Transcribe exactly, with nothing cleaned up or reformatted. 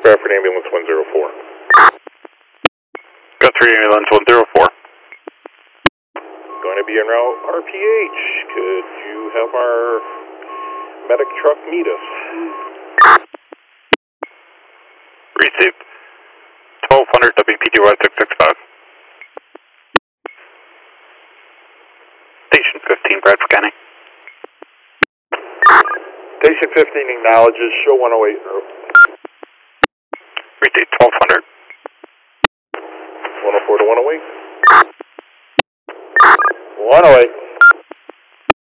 Crawford Ambulance one zero four. Got three Ambulance one zero four. Going to be en route R P H. Could you have our medic truck meet us? Received. twelve hundred W P T Y six six five. Station fifteen, Brad scanning. Station fifteen acknowledges, show one oh eight. Received twelve hundred. one oh four to one oh eight. one oh eight.